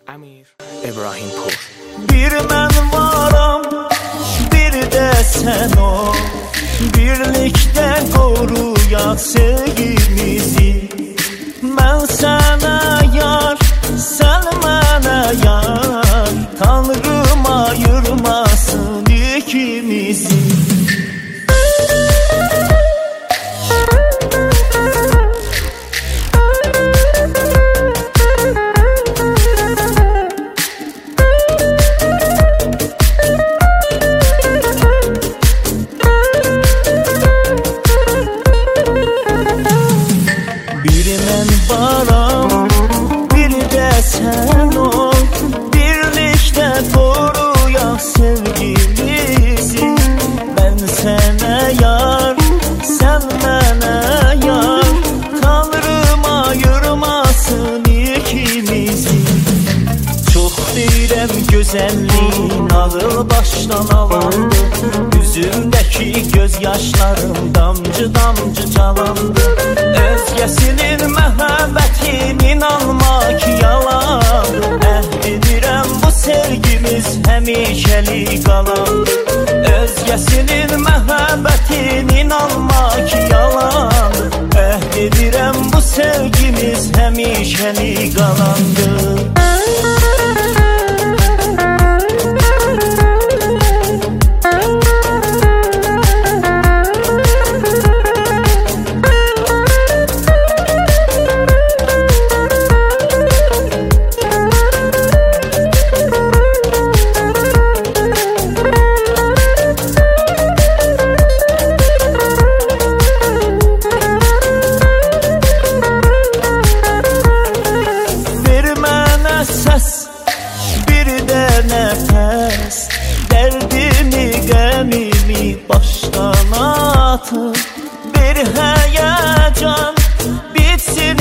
Amir İbrahimpur. Bir mən varam, bir də sən o, birlikdə qoruyaq sevgimizi. Mən sənə yar, sən mənə yar, Tanrım ayırmasın ikimizi. Bir mən varam, bir də sən ol, birlikdə qoruyaq sevgimizi. Mən sənə yar, sən mənə yar, Tanrım ayırmasın ikimizi. Çox deyirəm gözəlliyin ağıl başdan alandı, üzümdəki göz yaşlarım damcı damcı calandı. Özgəsinin məhəbbətin inanmaq yalan, əhd edirəm bu sevgimiz həmişəlik qalandı. Özgəsinin məhəbbətin inanmaq yalan, əhd edirəm bu sevgimiz həmişəlik qalandı. Bir də nəfəs, dərdimi, qəmimi başdan atır. Bir həyəcan, bitsin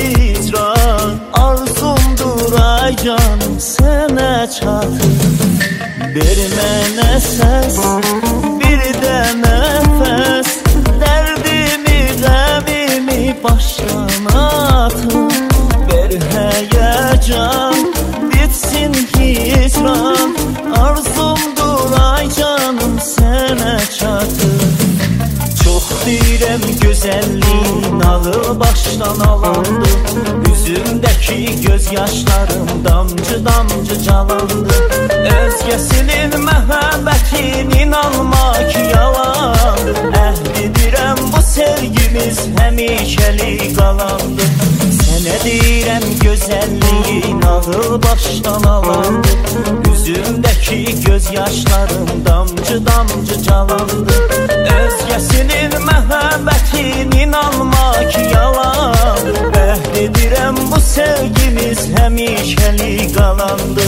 hicran, arzumdur ay canım sənə çatır. Bir mənə səs, bir də nəfəs, dərdimi, qəmimi başdan atır. Bir həyəcan, bitsin hicran, arzumdur ay canım sənə çatır. Çox deyirəm gözəlliyin ağıl başdan alandı, üzümdəki göz yaşlarım damcı damcı calandı. Özgəsinin məhəbbətin inanmaq yalan, əhd edirəm bu sevgimiz həmişəlik qalandı. Sənə deyirəm gözəlliyin ağıl başdan alandı, üzümdəki göz yaşlarım damcı damcı calandı. Özgəsinin məhəbbətin inanmaq yalan, əhd edirəm bu sevgimiz həmişəlik qalandı.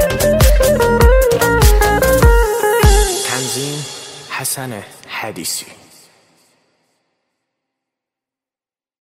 Tanzim Hasan Hadisi.